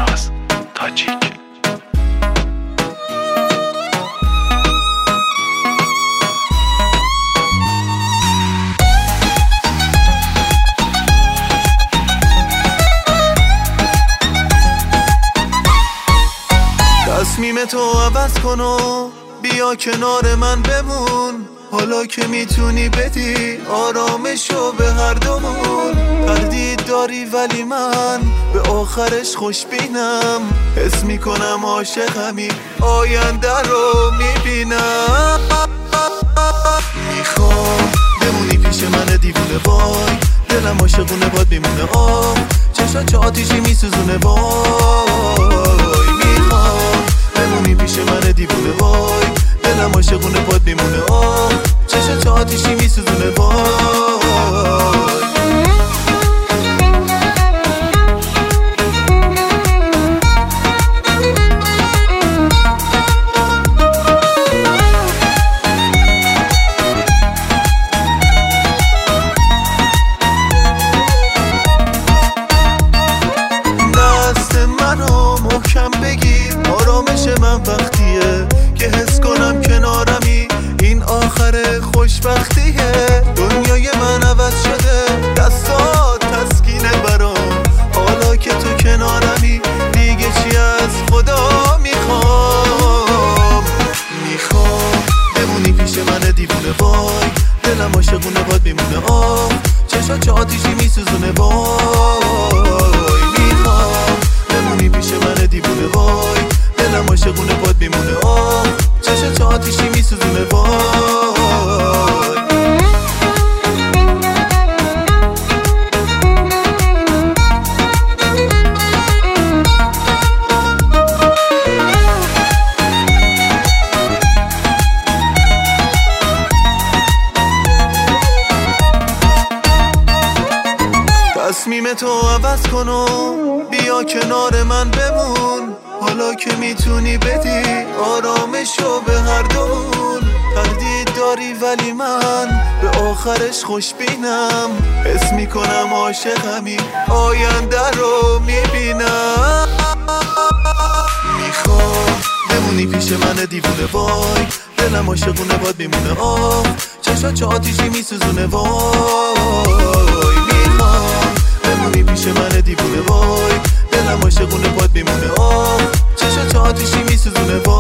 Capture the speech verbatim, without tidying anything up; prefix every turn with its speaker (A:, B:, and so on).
A: شهناز تاجیک.
B: تصمیم تو عوض کن و بیا کنار من بمون، حالا که میتونی بدی آرامشو به هر دومون. تردید داری ولی من به آخرش خوشبینم، حس میکنم عاشقمی، آینده رو میبینم. میخوام بمونی پیش من دیوونه، وای دلم عاشقونه باد میمونه، آه چشات چه آتیشی میسوزونه، وای میخوام بمونی پیش من دیوونه، وای دلم عاشقونه باد میمونه، آه چشات چه آتیشی میسوزونه، وای. محکم بگیر آرامش من وقتیه که حس کنم کنارمی، این آخر خوشبختیه. دنیای من عوض شده، دستات تسکینه برام، حالا که تو کنارمی دیگه چی از خدا میخوام. میخوام بمونی پیش من دیوونه، وای دلم عاشقونه باد میمونه، آه چشات چه آتیشی میسوزونه، وای میخوام بمونی پیش من دیوونه، وای دلم عاشقونه باد میمونه، آه چشات چه آتیشی میسوزونه، وای. تصمیم تو عوض کن و بیا کنار من بمون، حالا که میتونی بدی آرامشو به هر دومون. تردید داری ولی من به آخرش خوشبینم، حس میکنم عاشقمی، آینده رو میبینم. میخوام بمونی پیش من دیوونه، وای دلم عاشقونه باد میمونه، آه چشات چه آتیشی میسوزونه، وای میخوام بمونی پیش من دیوونه، وای دلم عاشقونه باد میمونه، آه چشات چه آتیشی میسوزونه، وای.